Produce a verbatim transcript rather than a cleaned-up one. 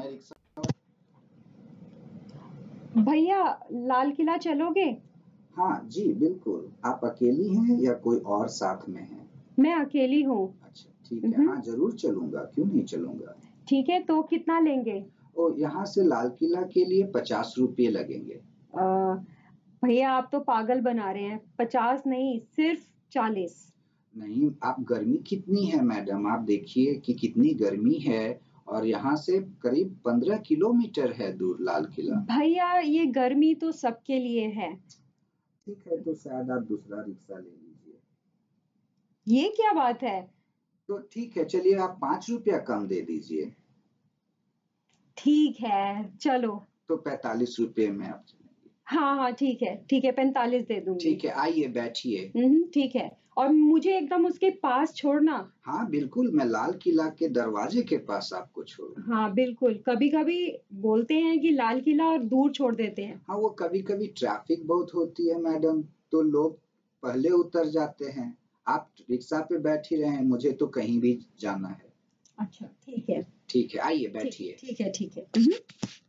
Rickshaw. भैया लाल किला चलोगे? हाँ जी बिल्कुल। आप अकेली हैं या कोई और साथ में है? मैं अकेली हूँ। अच्छा ठीक है, हाँ जरूर चलूंगा, क्यों नहीं चलूंगा। ठीक है, तो कितना लेंगे? ओ, यहाँ से लाल किला के लिए पचास रुपये लगेंगे। अ, भैया आप तो पागल बना रहे हैं, पचास नहीं सिर्फ चालीस। नहीं, आप गर्मी कितनी है मैडम, आप देखिए कि कितनी गर्मी है और यहाँ से करीब पंद्रह किलोमीटर है दूर लाल किला। भैया ये गर्मी तो सबके लिए है। ठीक है, तो शायद आप दूसरा रिक्शा ले लीजिए। ये क्या बात है? तो ठीक है, चलिए आप पाँच रुपया कम दे दीजिए। ठीक है चलो। तो पैंतालीस रुपये में आप चलेंगे। हाँ हाँ ठीक है ठीक है, पैंतालीस दे दूंगी। ठीक है, आइए बैठिए। हम्म ठीक है, और मुझे एकदम उसके पास छोड़ना। हाँ बिल्कुल, मैं लाल किला के दरवाजे के पास आपको छोड़ूंगा। हाँ बिल्कुल, कभी कभी बोलते हैं कि लाल किला और दूर छोड़ देते हैं। हाँ, वो कभी कभी ट्रैफिक बहुत होती है मैडम, तो लोग पहले उतर जाते हैं। आप रिक्शा पे बैठ ही रहे, मुझे तो कहीं भी जाना है। अच्छा ठीक है। ठीक है, आइए ठीक बैठिए। ठीक है ठीक है।